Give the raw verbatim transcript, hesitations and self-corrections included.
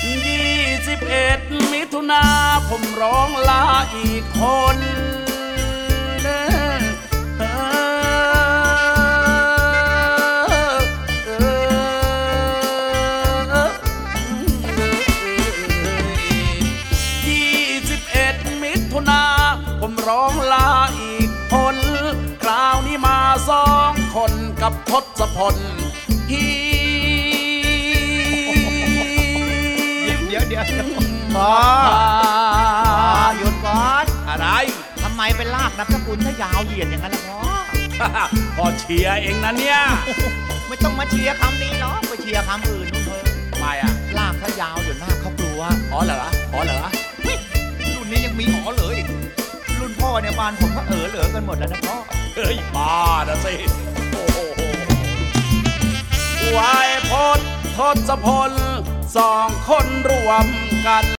ยี่สิบเอ็ดมิถุนาผมร้องลาอีกคนผมร้องลาอีกคนคราวนี้มาสองคนกับทศพลฮีเดี๋ยวเดี๋ยวพอหยุดก่อนอะไรทำไมไปลากนามสกุลถ้ายาวเหยียดอย่างนั้นล่ะพ่อพอเชียร์เองนะเนี่ยไม่ต้องมาเชียร์คำนี้หรอกไปเชียร์คำอื่นนู่นเถอะไม่อะลากถ้ายาวเดี๋ยวหน้าเขากลัวอ๋อเหรออ๋อเหรอรุ่นนี้ยังมีอ๋อเลยรุ่นพ่อเนี่ยบ้านผมก็เออเหลือกันหมดแล้วนะพ่อเฮ้ยบ้านะสิโอ้โหวายพจน์ทศพลสองคนรวมกัน